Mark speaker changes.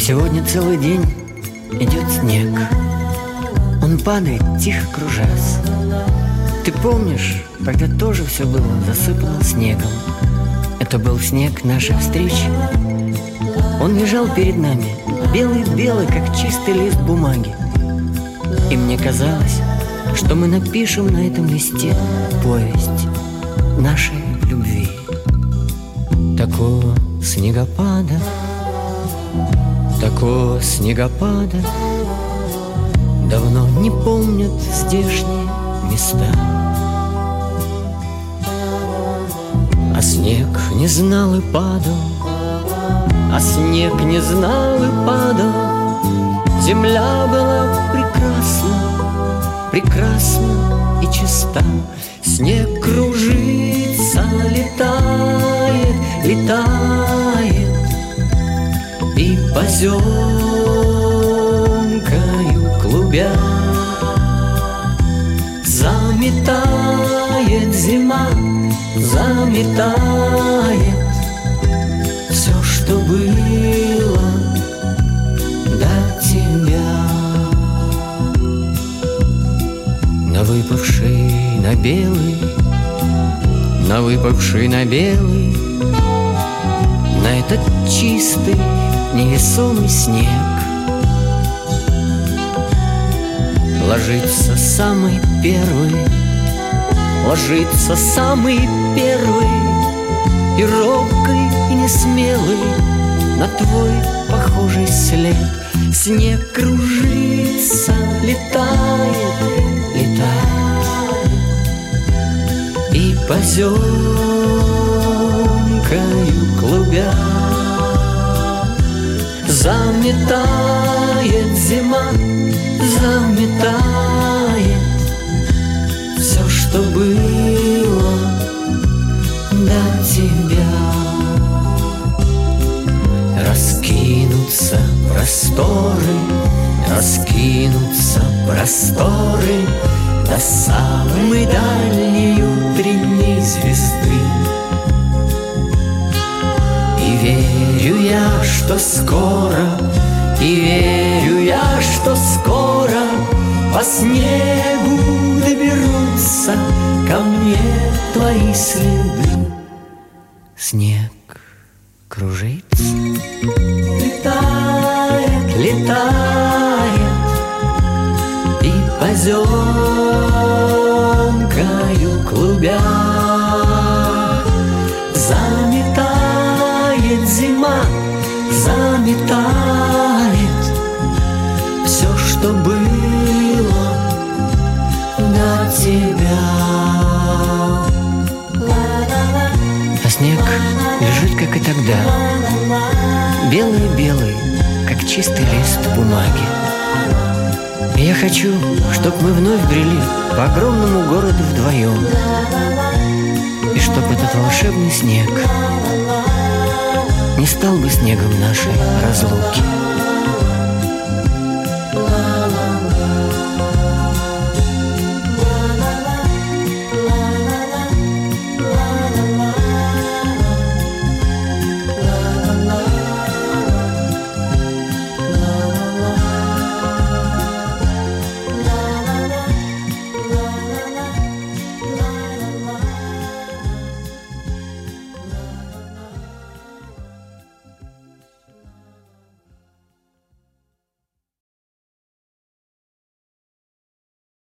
Speaker 1: Сегодня целый день идет снег. Он падает, тихо кружась. Ты помнишь, когда тоже все было засыпано снегом? Это был снег нашей встречи. Он лежал перед нами, белый-белый, как чистый лист бумаги. И мне казалось, что мы напишем на этом листе повесть нашей любви. Такого снегопада давно не помнят здешние места. А снег не знал и падал, Земля была прекрасна и чиста. Снег кружится, летает и поземкою клубя заметает зима, заметает все, что было до тебя. На выпавший на белый, на этот чистый невесомый снег ложится самый первый, и робкий, и несмелый на твой похожий след. Снег кружится, летает и поземкою клубя заметает зима, заметает все, что было до тебя. Раскинутся просторы до самой дальней утренней звезды. И верю я, что скоро по снегу доберутся ко мне твои следы. Снег кружится, летает и поземкою клубя заметает зима, заметает все, что было до тебя. А снег лежит, как и тогда, белый-белый, как чистый лист бумаги. И я хочу, чтоб мы вновь брели по огромному городу вдвоем, и чтоб этот волшебный снег не стал бы снегом нашей разлуки.